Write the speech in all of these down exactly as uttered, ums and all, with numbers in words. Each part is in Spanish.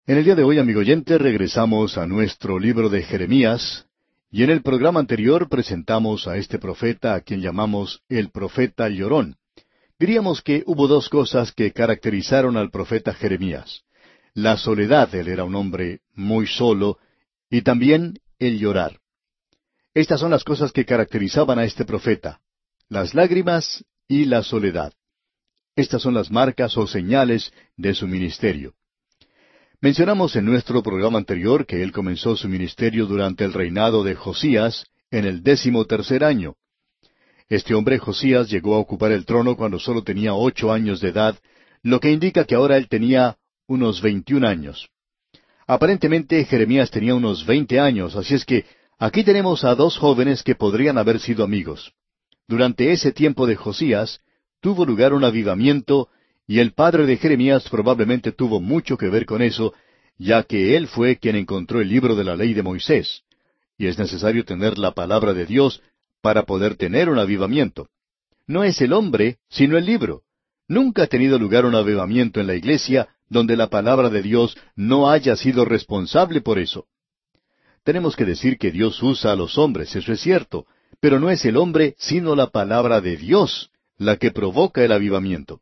En el día de hoy, amigo oyente, regresamos a nuestro libro de Jeremías, y en el programa anterior presentamos a este profeta a quien llamamos el profeta llorón. Diríamos que hubo dos cosas que caracterizaron al profeta Jeremías. La soledad, él era un hombre muy solo, y también el llorar. Estas son las cosas que caracterizaban a este profeta, las lágrimas y la soledad. Estas son las marcas o señales de su ministerio. Mencionamos en nuestro programa anterior que él comenzó su ministerio durante el reinado de Josías en el décimo tercer año. Este hombre Josías llegó a ocupar el trono cuando solo tenía ocho años de edad, lo que indica que ahora él tenía unos veintiún años. Aparentemente Jeremías tenía unos veinte años, así es que aquí tenemos a dos jóvenes que podrían haber sido amigos. Durante ese tiempo de Josías tuvo lugar un avivamiento, y el padre de Jeremías probablemente tuvo mucho que ver con eso, ya que él fue quien encontró el libro de la ley de Moisés. Y es necesario tener la palabra de Dios para poder tener un avivamiento. No es el hombre, sino el libro. Nunca ha tenido lugar un avivamiento en la iglesia donde la palabra de Dios no haya sido responsable por eso. Tenemos que decir que Dios usa a los hombres, eso es cierto, pero no es el hombre, sino la palabra de Dios la que provoca el avivamiento.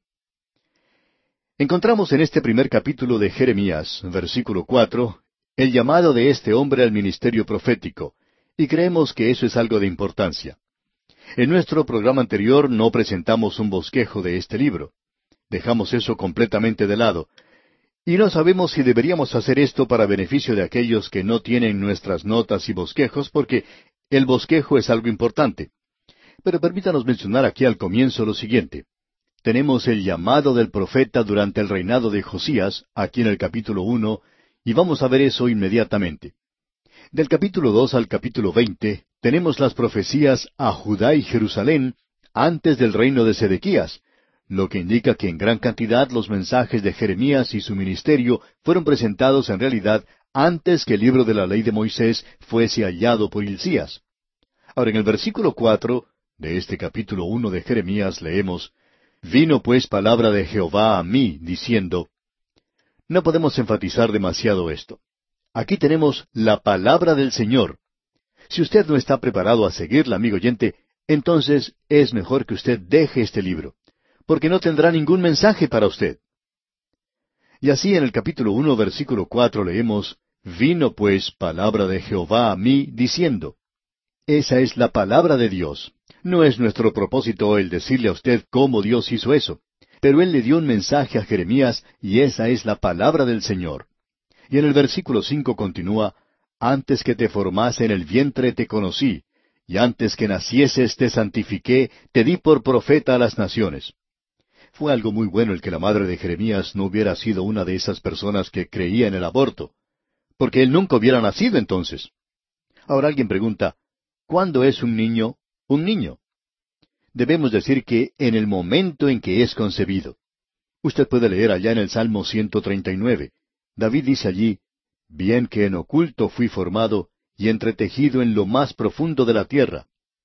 Encontramos en este primer capítulo de Jeremías, versículo cuatro, el llamado de este hombre al ministerio profético, y creemos que eso es algo de importancia. En nuestro programa anterior no presentamos un bosquejo de este libro. Dejamos eso completamente de lado, y no sabemos si deberíamos hacer esto para beneficio de aquellos que no tienen nuestras notas y bosquejos, porque el bosquejo es algo importante. Pero permítanos mencionar aquí al comienzo lo siguiente. Tenemos el llamado del profeta durante el reinado de Josías, aquí en el capítulo uno, y vamos a ver eso inmediatamente. Del capítulo dos al capítulo veinte, tenemos las profecías a Judá y Jerusalén antes del reino de Sedequías, lo que indica que en gran cantidad los mensajes de Jeremías y su ministerio fueron presentados en realidad antes que el libro de la ley de Moisés fuese hallado por Hilcías. Ahora, en el versículo cuatro de este capítulo uno de Jeremías leemos: Vino pues palabra de Jehová a mí, diciendo. No podemos enfatizar demasiado esto. Aquí tenemos la palabra del Señor. Si usted no está preparado a seguirla, amigo oyente, entonces es mejor que usted deje este libro, porque no tendrá ningún mensaje para usted. Y así en el capítulo uno, versículo cuatro leemos, Vino pues palabra de Jehová a mí, diciendo. Esa es la palabra de Dios. No es nuestro propósito el decirle a usted cómo Dios hizo eso, pero Él le dio un mensaje a Jeremías y esa es la palabra del Señor. Y en el versículo cinco continúa, Antes que te formase en el vientre te conocí, y antes que nacieses te santifiqué, te di por profeta a las naciones. Fue algo muy bueno el que la madre de Jeremías no hubiera sido una de esas personas que creía en el aborto, porque él nunca hubiera nacido entonces. Ahora alguien pregunta, ¿cuándo es un niño un niño? Debemos decir que en el momento en que es concebido. Usted puede leer allá en el Salmo ciento treinta y nueve. David dice allí, Bien que en oculto fui formado y entretejido en lo más profundo de la tierra.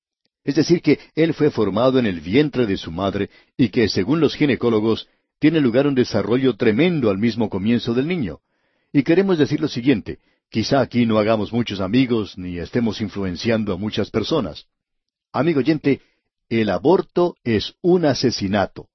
Es decir, que él fue formado en el vientre de su madre y que, según los ginecólogos, tiene lugar un desarrollo tremendo al mismo comienzo del niño. Y queremos decir lo siguiente, quizá aquí no hagamos muchos amigos ni estemos influenciando a muchas personas. Amigo oyente, el aborto es un asesinato,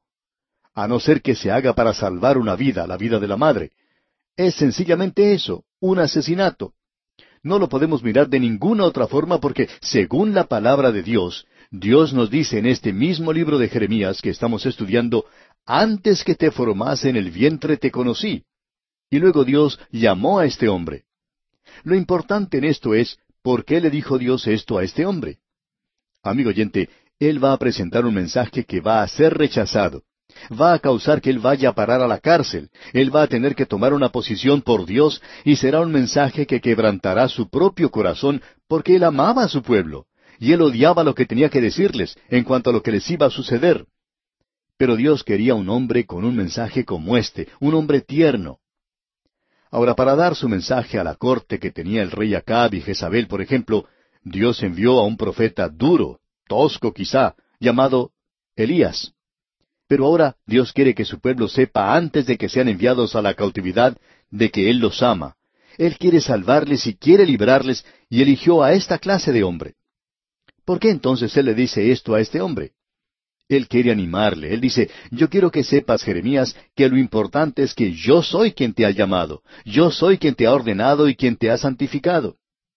a no ser que se haga para salvar una vida, la vida de la madre. Es sencillamente eso, un asesinato. No lo podemos mirar de ninguna otra forma porque, según la palabra de Dios, Dios nos dice en este mismo libro de Jeremías que estamos estudiando, antes que te formase en el vientre te conocí. Y luego Dios llamó a este hombre. Lo importante en esto es, ¿por qué le dijo Dios esto a este hombre? Amigo oyente, él va a presentar un mensaje que va a ser rechazado. Va a causar que él vaya a parar a la cárcel. Él va a tener que tomar una posición por Dios y será un mensaje que quebrantará su propio corazón porque él amaba a su pueblo y él odiaba lo que tenía que decirles en cuanto a lo que les iba a suceder. Pero Dios quería un hombre con un mensaje como este, un hombre tierno. Ahora, para dar su mensaje a la corte que tenía el rey Acab y Jezabel, por ejemplo, Dios envió a un profeta duro, tosco quizá, llamado Elías. Pero ahora Dios quiere que su pueblo sepa antes de que sean enviados a la cautividad de que Él los ama. Él quiere salvarles y quiere librarles, y eligió a esta clase de hombre. ¿Por qué entonces Él le dice esto a este hombre? Él quiere animarle. Él dice, yo quiero que sepas, Jeremías, que lo importante es que yo soy quien te ha llamado. Yo soy quien te ha ordenado y quien te ha santificado.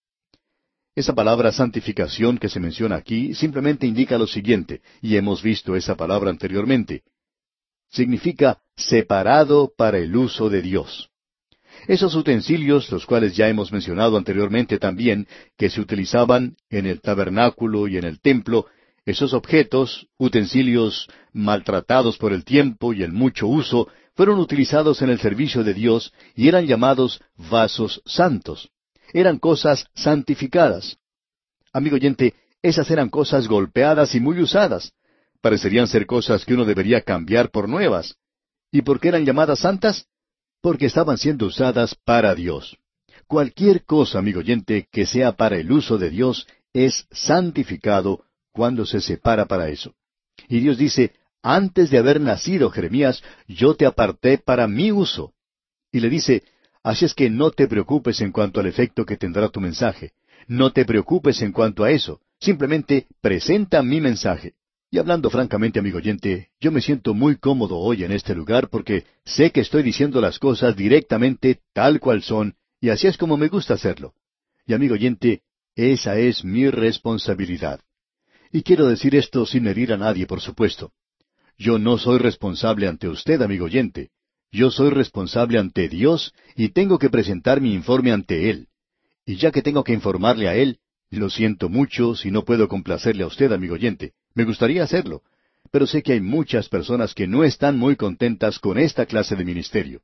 Esa palabra santificación que se menciona aquí simplemente indica lo siguiente, y hemos visto esa palabra anteriormente. Significa separado para el uso de Dios. Esos utensilios, los cuales ya hemos mencionado anteriormente también, que se utilizaban en el tabernáculo y en el templo, esos objetos, utensilios maltratados por el tiempo y el mucho uso, fueron utilizados en el servicio de Dios y eran llamados vasos santos. Eran cosas santificadas. Amigo oyente, esas eran cosas golpeadas y muy usadas. Parecerían ser cosas que uno debería cambiar por nuevas. ¿Y por qué eran llamadas santas? Porque estaban siendo usadas para Dios. Cualquier cosa, amigo oyente, que sea para el uso de Dios, es santificado cuando se separa para eso. Y Dios dice, antes de haber nacido, Jeremías, yo te aparté para mi uso. Y le dice, así es que no te preocupes en cuanto al efecto que tendrá tu mensaje. No te preocupes en cuanto a eso. Simplemente presenta mi mensaje. Y hablando francamente, amigo oyente, yo me siento muy cómodo hoy en este lugar porque sé que estoy diciendo las cosas directamente tal cual son, y así es como me gusta hacerlo. Y amigo oyente, esa es mi responsabilidad. Y quiero decir esto sin herir a nadie, por supuesto. Yo no soy responsable ante usted, amigo oyente. Yo soy responsable ante Dios y tengo que presentar mi informe ante Él. Y ya que tengo que informarle a Él, lo siento mucho si no puedo complacerle a usted, amigo oyente. Me gustaría hacerlo, pero sé que hay muchas personas que no están muy contentas con esta clase de ministerio.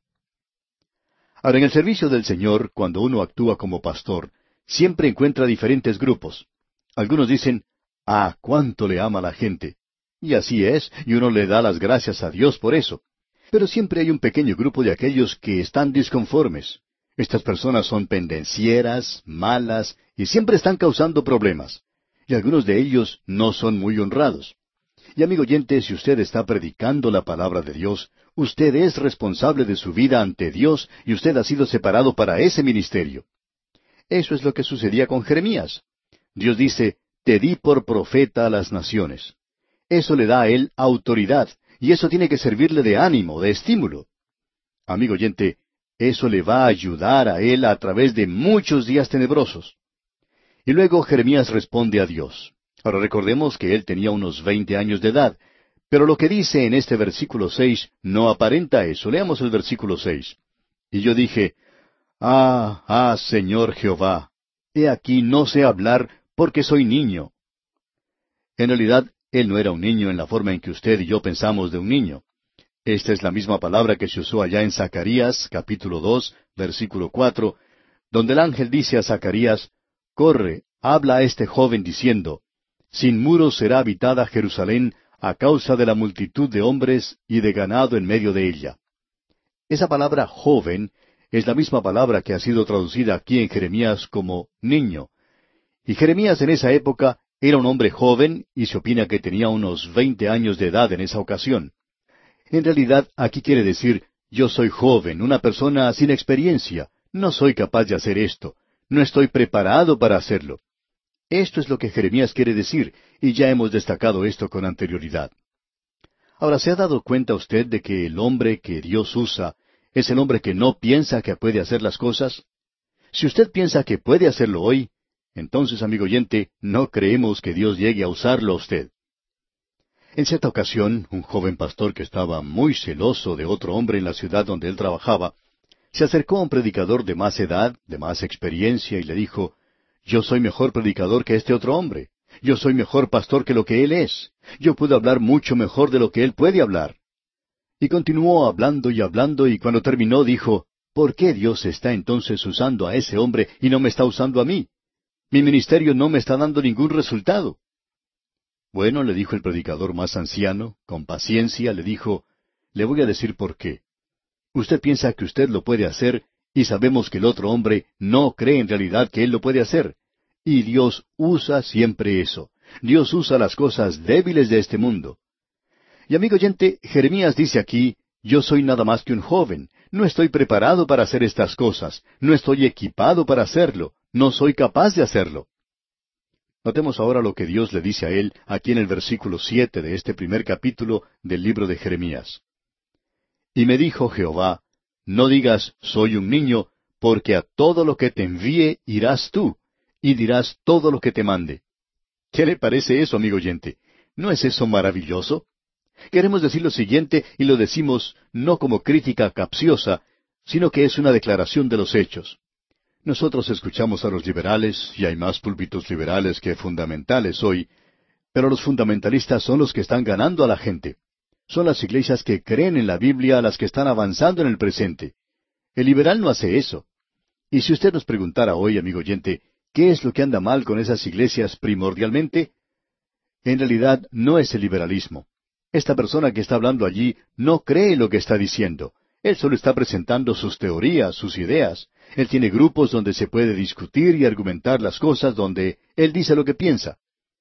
Ahora, en el servicio del Señor, cuando uno actúa como pastor, siempre encuentra diferentes grupos. Algunos dicen, ah, cuánto le ama la gente. Y así es, y uno le da las gracias a Dios por eso. Pero siempre hay un pequeño grupo de aquellos que están disconformes. Estas personas son pendencieras, malas, y siempre están causando problemas. Y algunos de ellos no son muy honrados. Y amigo oyente, si usted está predicando la palabra de Dios, usted es responsable de su vida ante Dios y usted ha sido separado para ese ministerio. Eso es lo que sucedía con Jeremías. Dios dice, te di por profeta a las naciones. Eso le da a él autoridad, y eso tiene que servirle de ánimo, de estímulo. Amigo oyente, eso le va a ayudar a él a través de muchos días tenebrosos. Y luego Jeremías responde a Dios. Ahora recordemos que él tenía unos veinte años de edad, pero lo que dice en este versículo seis no aparenta eso. Leamos el versículo seis. Y yo dije, Ah, ah, Señor Jehová, he aquí no sé hablar porque soy niño. En realidad, él no era un niño en la forma en que usted y yo pensamos de un niño. Esta es la misma palabra que se usó allá en Zacarías, capítulo dos, versículo cuatro, donde el ángel dice a Zacarías, Corre, habla a este joven diciendo, Sin muros será habitada Jerusalén a causa de la multitud de hombres y de ganado en medio de ella. Esa palabra joven es la misma palabra que ha sido traducida aquí en Jeremías como niño. Y Jeremías en esa época era un hombre joven y se opina que tenía unos veinte años de edad en esa ocasión. En realidad, aquí quiere decir, yo soy joven, una persona sin experiencia, no soy capaz de hacer esto, no estoy preparado para hacerlo. Esto es lo que Jeremías quiere decir, y ya hemos destacado esto con anterioridad. Ahora, ¿se ha dado cuenta usted de que el hombre que Dios usa es el hombre que no piensa que puede hacer las cosas? Si usted piensa que puede hacerlo hoy, entonces, amigo oyente, no creemos que Dios llegue a usarlo a usted. En cierta ocasión, un joven pastor que estaba muy celoso de otro hombre en la ciudad donde él trabajaba, se acercó a un predicador de más edad, de más experiencia, y le dijo, Yo soy mejor predicador que este otro hombre. Yo soy mejor pastor que lo que él es. Yo puedo hablar mucho mejor de lo que él puede hablar. Y continuó hablando y hablando, y cuando terminó dijo, ¿Por qué Dios está entonces usando a ese hombre y no me está usando a mí? Mi ministerio no me está dando ningún resultado. Bueno, le dijo el predicador más anciano, con paciencia, le dijo, le voy a decir por qué. Usted piensa que usted lo puede hacer, y sabemos que el otro hombre no cree en realidad que él lo puede hacer. Y Dios usa siempre eso. Dios usa las cosas débiles de este mundo. Y amigo oyente, Jeremías dice aquí, Yo soy nada más que un joven, no estoy preparado para hacer estas cosas, no estoy equipado para hacerlo, no soy capaz de hacerlo. Notemos ahora lo que Dios le dice a él aquí en el versículo siete de este primer capítulo del libro de Jeremías. Y me dijo Jehová, no digas soy un niño, porque a todo lo que te envíe irás tú, y dirás todo lo que te mande. ¿Qué le parece eso, amigo oyente? ¿No es eso maravilloso? Queremos decir lo siguiente y lo decimos no como crítica capciosa, sino que es una declaración de los hechos. Nosotros escuchamos a los liberales, y hay más púlpitos liberales que fundamentales hoy, pero los fundamentalistas son los que están ganando a la gente. Son las iglesias que creen en la Biblia las que están avanzando en el presente. El liberal no hace eso. Y si usted nos preguntara hoy, amigo oyente, ¿qué es lo que anda mal con esas iglesias primordialmente? En realidad no es el liberalismo. Esta persona que está hablando allí no cree lo que está diciendo. Él solo está presentando sus teorías, sus ideas. Él tiene grupos donde se puede discutir y argumentar las cosas, donde él dice lo que piensa.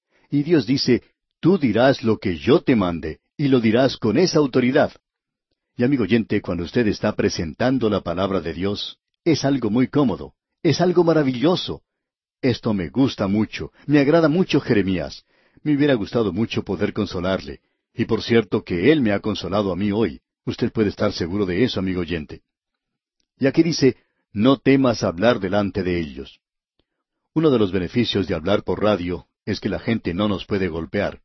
Y Dios dice, tú dirás lo que yo te mande, y lo dirás con esa autoridad. Y amigo oyente, cuando usted está presentando la palabra de Dios, es algo muy cómodo, es algo maravilloso. Esto me gusta mucho, me agrada mucho Jeremías. Me hubiera gustado mucho poder consolarle. Y por cierto que él me ha consolado a mí hoy. Usted puede estar seguro de eso, amigo oyente. Y aquí dice, no temas hablar delante de ellos. Uno de los beneficios de hablar por radio es que la gente no nos puede golpear.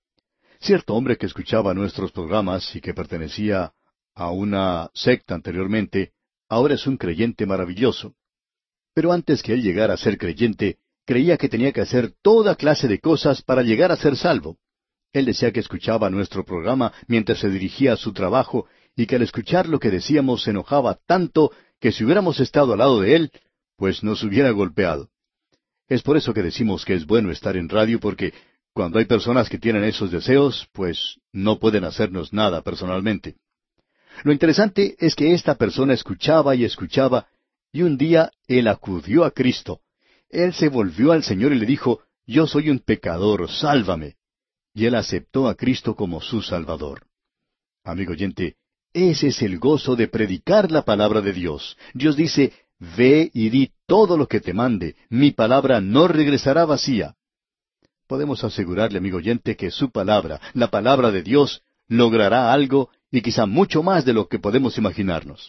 Cierto hombre que escuchaba nuestros programas y que pertenecía a una secta anteriormente, ahora es un creyente maravilloso. Pero antes que él llegara a ser creyente, creía que tenía que hacer toda clase de cosas para llegar a ser salvo. Él decía que escuchaba nuestro programa mientras se dirigía a su trabajo y que al escuchar lo que decíamos se enojaba tanto que si hubiéramos estado al lado de él, pues nos hubiera golpeado. Es por eso que decimos que es bueno estar en radio, porque cuando hay personas que tienen esos deseos, pues no pueden hacernos nada personalmente. Lo interesante es que esta persona escuchaba y escuchaba, y un día él acudió a Cristo. Él se volvió al Señor y le dijo, yo soy un pecador, sálvame. Y él aceptó a Cristo como su Salvador. Amigo oyente, ese es el gozo de predicar la palabra de Dios. Dios dice, ve y di todo lo que te mande, mi palabra no regresará vacía. Podemos asegurarle, amigo oyente, que su palabra, la palabra de Dios, logrará algo y quizá mucho más de lo que podemos imaginarnos.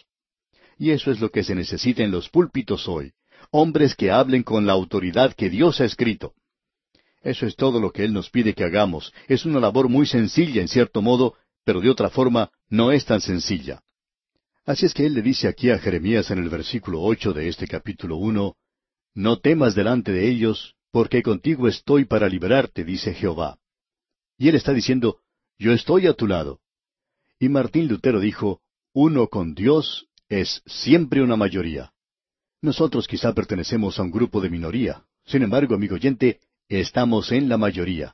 Y eso es lo que se necesita en los púlpitos hoy, hombres que hablen con la autoridad que Dios ha escrito. Eso es todo lo que Él nos pide que hagamos. Es una labor muy sencilla, en cierto modo, pero de otra forma no es tan sencilla. Así es que Él le dice aquí a Jeremías en el versículo ocho de este capítulo uno, no temas delante de ellos, porque contigo estoy para liberarte, dice Jehová. Y Él está diciendo, yo estoy a tu lado. Y Martín Lutero dijo, uno con Dios es siempre una mayoría. Nosotros quizá pertenecemos a un grupo de minoría. Sin embargo, amigo oyente, estamos en la mayoría.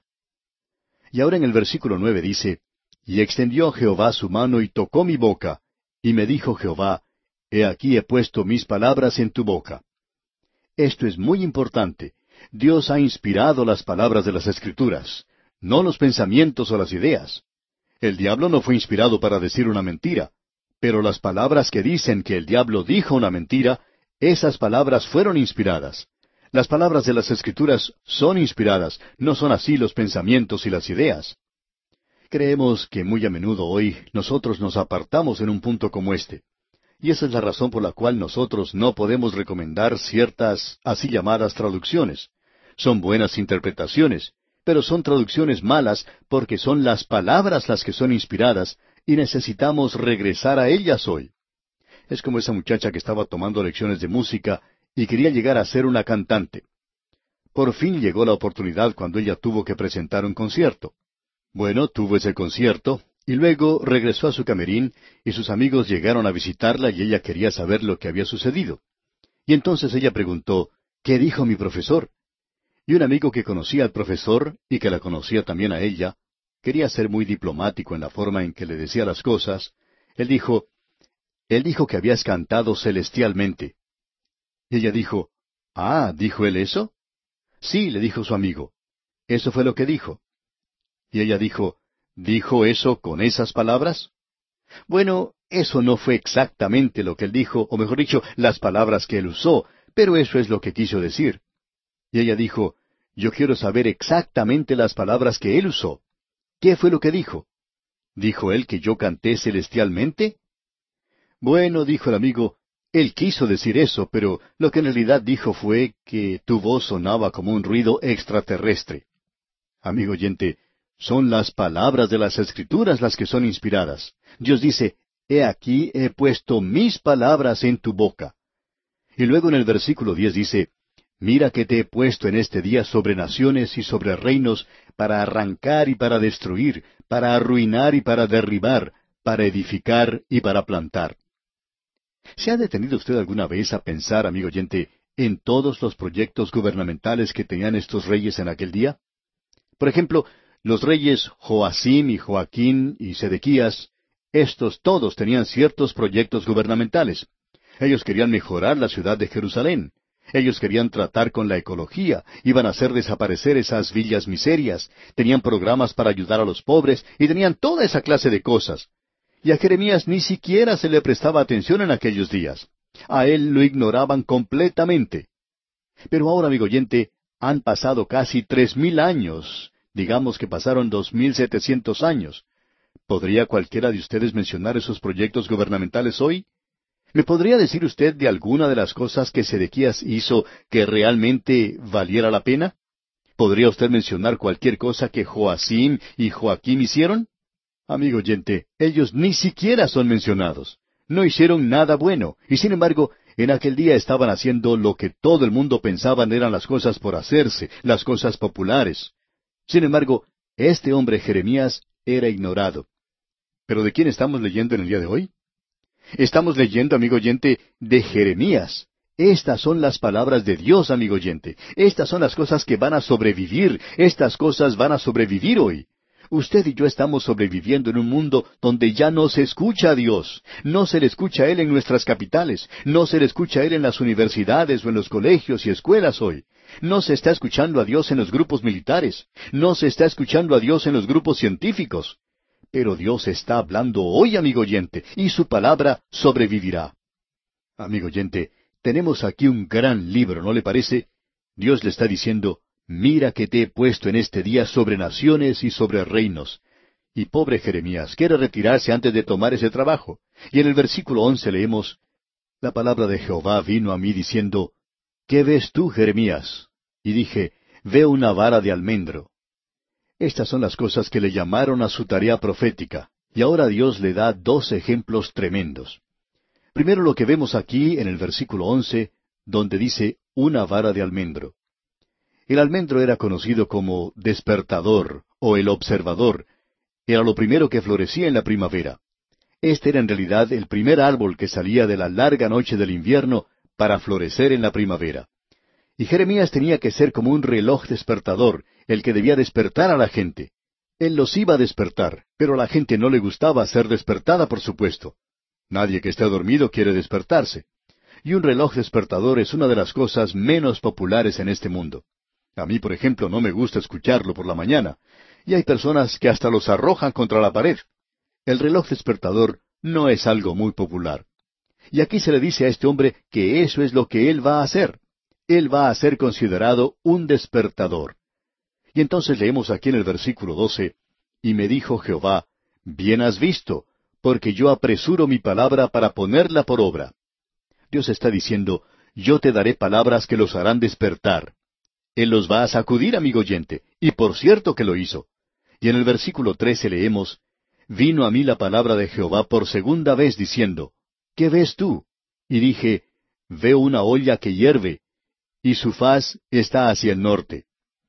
Y ahora en el versículo nueve dice, y extendió Jehová su mano y tocó mi boca, y me dijo Jehová, he aquí he puesto mis palabras en tu boca. Esto es muy importante. Dios ha inspirado las palabras de las Escrituras, no los pensamientos o las ideas. El diablo no fue inspirado para decir una mentira, pero las palabras que dicen que el diablo dijo una mentira, esas palabras fueron inspiradas. Las palabras de las Escrituras son inspiradas, no son así los pensamientos y las ideas. Creemos que muy a menudo hoy nosotros nos apartamos en un punto como este. Y esa es la razón por la cual nosotros no podemos recomendar ciertas así llamadas traducciones. Son buenas interpretaciones, pero son traducciones malas porque son las palabras las que son inspiradas y necesitamos regresar a ellas hoy. Es como esa muchacha que estaba tomando lecciones de música y quería llegar a ser una cantante. Por fin llegó la oportunidad cuando ella tuvo que presentar un concierto. Bueno, tuvo ese concierto, y luego regresó a su camerín, y sus amigos llegaron a visitarla y ella quería saber lo que había sucedido. Y entonces ella preguntó, ¿qué dijo mi profesor? Y un amigo que conocía al profesor, y que la conocía también a ella, quería ser muy diplomático en la forma en que le decía las cosas. Él dijo, él dijo que habías cantado celestialmente. Y ella dijo, ah, ¿dijo él eso? Sí, le dijo su amigo. Eso fue lo que dijo. Y ella dijo, ¿dijo eso con esas palabras? Bueno, eso no fue exactamente lo que él dijo, o mejor dicho, las palabras que él usó, pero eso es lo que quiso decir. Y ella dijo, yo quiero saber exactamente las palabras que él usó. ¿Qué fue lo que dijo? ¿Dijo él que yo canté celestialmente? Bueno, dijo el amigo, él quiso decir eso, pero lo que en realidad dijo fue que tu voz sonaba como un ruido extraterrestre. Amigo oyente, son las palabras de las Escrituras las que son inspiradas. Dios dice, he aquí he puesto mis palabras en tu boca. Y luego en el versículo diez dice, mira que te he puesto en este día sobre naciones y sobre reinos para arrancar y para destruir, para arruinar y para derribar, para edificar y para plantar. ¿Se ha detenido usted alguna vez a pensar, amigo oyente, en todos los proyectos gubernamentales que tenían estos reyes en aquel día? Por ejemplo, los reyes Joacim y Joaquín y Sedequías, estos todos tenían ciertos proyectos gubernamentales. Ellos querían mejorar la ciudad de Jerusalén. Ellos querían tratar con la ecología, iban a hacer desaparecer esas villas miserias, tenían programas para ayudar a los pobres y tenían toda esa clase de cosas. Y a Jeremías ni siquiera se le prestaba atención en aquellos días. A él lo ignoraban completamente. Pero ahora, amigo oyente, han pasado casi tres mil años. Digamos que pasaron dos mil setecientos años. ¿Podría cualquiera de ustedes mencionar esos proyectos gubernamentales hoy? ¿Me podría decir usted de alguna de las cosas que Sedequías hizo que realmente valiera la pena? ¿Podría usted mencionar cualquier cosa que Joacim y Joaquim hicieron? Amigo oyente, ellos ni siquiera son mencionados. No hicieron nada bueno, y sin embargo, en aquel día estaban haciendo lo que todo el mundo pensaba eran las cosas por hacerse, las cosas populares. Sin embargo, este hombre Jeremías era ignorado. ¿Pero de quién estamos leyendo en el día de hoy? Estamos leyendo, amigo oyente, de Jeremías. Estas son las palabras de Dios, amigo oyente. Estas son las cosas que van a sobrevivir. Estas cosas van a sobrevivir hoy. Usted y yo estamos sobreviviendo en un mundo donde ya no se escucha a Dios. No se le escucha a Él en nuestras capitales. No se le escucha a Él en las universidades o en los colegios y escuelas hoy. No se está escuchando a Dios en los grupos militares. No se está escuchando a Dios en los grupos científicos. Pero Dios está hablando hoy, amigo oyente, y su palabra sobrevivirá. Amigo oyente, tenemos aquí un gran libro, ¿no le parece? Dios le está diciendo, mira que te he puesto en este día sobre naciones y sobre reinos. Y pobre Jeremías quiere retirarse antes de tomar ese trabajo. Y en el versículo once leemos, la palabra de Jehová vino a mí diciendo, ¿qué ves tú, Jeremías? Y dije, veo una vara de almendro. Estas son las cosas que le llamaron a su tarea profética, y ahora Dios le da dos ejemplos tremendos. Primero lo que vemos aquí en el versículo once, donde dice una vara de almendro. El almendro era conocido como despertador o el observador. Era lo primero que florecía en la primavera. Este era en realidad el primer árbol que salía de la larga noche del invierno para florecer en la primavera. Y Jeremías tenía que ser como un reloj despertador, el que debía despertar a la gente. Él los iba a despertar, pero a la gente no le gustaba ser despertada, por supuesto. Nadie que esté dormido quiere despertarse. Y un reloj despertador es una de las cosas menos populares en este mundo. A mí, por ejemplo, no me gusta escucharlo por la mañana, y hay personas que hasta los arrojan contra la pared. El reloj despertador no es algo muy popular. Y aquí se le dice a este hombre que eso es lo que él va a hacer. Él va a ser considerado un despertador. Y entonces leemos aquí en el versículo doce, y me dijo Jehová, bien has visto, porque yo apresuro mi palabra para ponerla por obra. Dios está diciendo, yo te daré palabras que los harán despertar. Él los va a sacudir, amigo oyente, y por cierto que lo hizo. Y en el versículo trece leemos, vino a mí la palabra de Jehová por segunda vez diciendo, ¿qué ves tú? Y dije, veo una olla que hierve, y su faz está hacia el norte.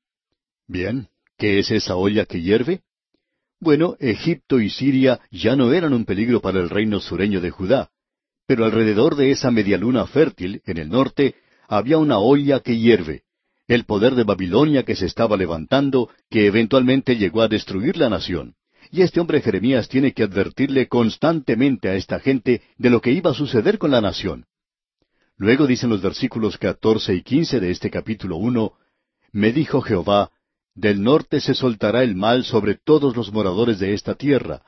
Bien, ¿qué es esa olla que hierve? Bueno, Egipto y Siria ya no eran un peligro para el reino sureño de Judá, pero alrededor de esa medialuna fértil, en el norte, había una olla que hierve, el poder de Babilonia que se estaba levantando, que eventualmente llegó a destruir la nación. Y este hombre Jeremías tiene que advertirle constantemente a esta gente de lo que iba a suceder con la nación. Luego dicen los versículos catorce y quince de este capítulo uno, me dijo Jehová, del norte se soltará el mal sobre todos los moradores de esta tierra,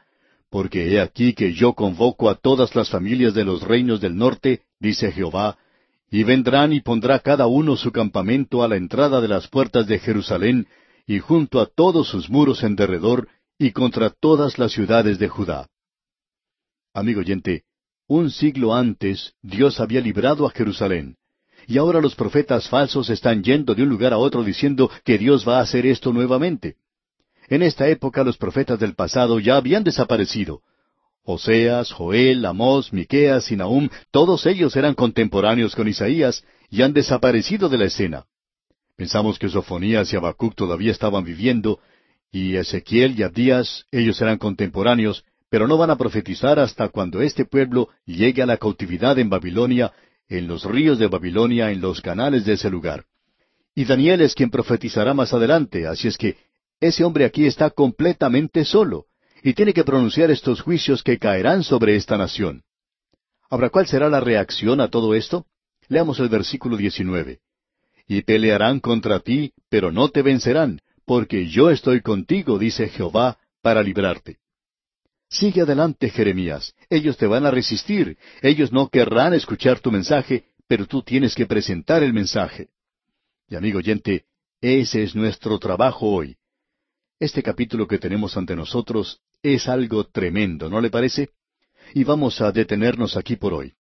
Porque he aquí que yo convoco a todas las familias de los reinos del norte, dice Jehová, y vendrán y pondrá cada uno su campamento a la entrada de las puertas de Jerusalén, y junto a todos sus muros en derredor, y contra todas las ciudades de Judá. Amigo oyente, un siglo antes Dios había librado a Jerusalén, y ahora los profetas falsos están yendo de un lugar a otro diciendo que Dios va a hacer esto nuevamente. En esta época los profetas del pasado ya habían desaparecido. Oseas, Joel, Amós, Miqueas y Nahum, todos ellos eran contemporáneos con Isaías y han desaparecido de la escena. Pensamos que Sofonías y Habacuc todavía estaban viviendo, y Ezequiel y Abdías, ellos eran contemporáneos, pero no van a profetizar hasta cuando este pueblo llegue a la cautividad en Babilonia, en los ríos de Babilonia, en los canales de ese lugar. Y Daniel es quien profetizará más adelante, así es que ese hombre aquí está completamente solo, y tiene que pronunciar estos juicios que caerán sobre esta nación. Ahora, ¿cuál será la reacción a todo esto? Leamos el versículo diecinueve. Y pelearán contra ti, pero no te vencerán, porque yo estoy contigo, dice Jehová, para librarte. Sigue adelante, Jeremías. Ellos te van a resistir. Ellos no querrán escuchar tu mensaje, pero tú tienes que presentar el mensaje. Y amigo oyente, ese es nuestro trabajo hoy. Este capítulo que tenemos ante nosotros es algo tremendo, ¿no le parece? Y vamos a detenernos aquí por hoy.